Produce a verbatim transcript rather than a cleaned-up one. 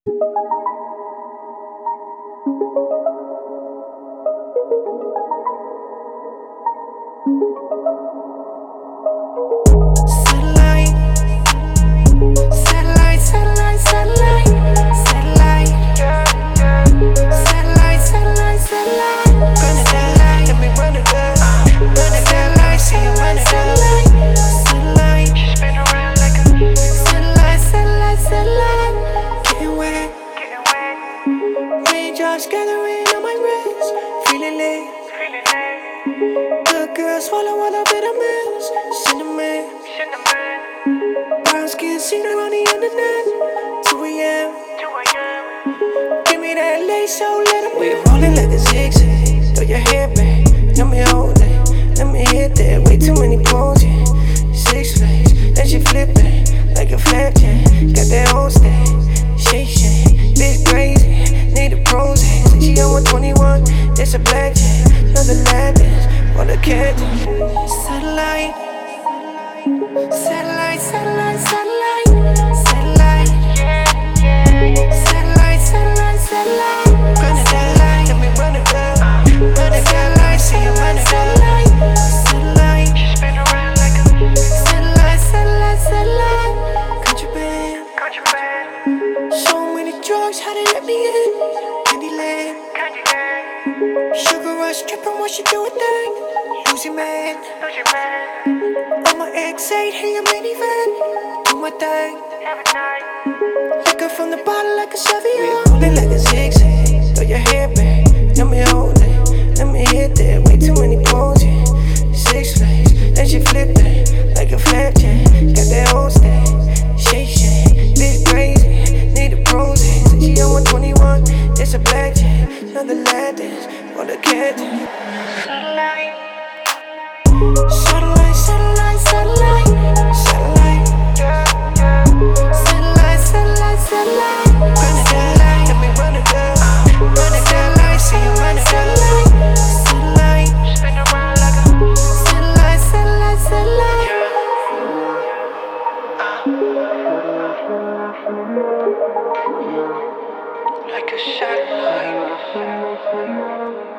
Satellite, satellite, satellite, satellite, satellite, satellite, satellite, satellite. Run it down, let me run it down. Run it down, like see you run it down. Satellite, spin around like a satellite, satellite, satellite. Getting wet, raindrops gathering on my wrist, feeling lit. Good girl, swallow all the vitamins, cinnamon. Brown skin, seen her on the internet. two a m Give me that lace, so let it. We rolling like a zigzag. Throw your hair back, let me hold it. Let me hit that. Way too many poses. Six flags, then she flip it like a flapjack. Got that whole stack. Shake, shake, bitch crazy. Need a pros. She on one twenty-one, it's a blackjack. Another lap dance for the cat. Satellite. Satellite, satellite, satellite, satellite, satellite, satellite, satellite. Run it down, let me run it down. Run it down, like see you run it down. Satellite, spin around like a satellite, satellite, satellite. Contraband, contraband. So many drugs, how they let me in? Candyland, Candyland. Sugar rush, tripping, what she do with that? Losing man, losing man. On my X eight, hey, I'm minivan. Do my thing. Liquor from the bottle like a Sauvignon. Rolling like a zigzag. Throw your hair back. Let me hold it. Let me hit that. Way too many poses. Six flags. Then she flip it like a flapjack. Got that whole stack. Shake, shake. Bitch crazy. Need a pros. She on one twenty-one. It's a blackjack. Another lap dance for the cat. Satellite. Satellite, satellite, satellite, satellite, satellite, satellite, satellite. Run it down, let me run it down. Run it down, like see you run it down. Satellite, spin around like a satellite, satellite, satellite. Like a satellite.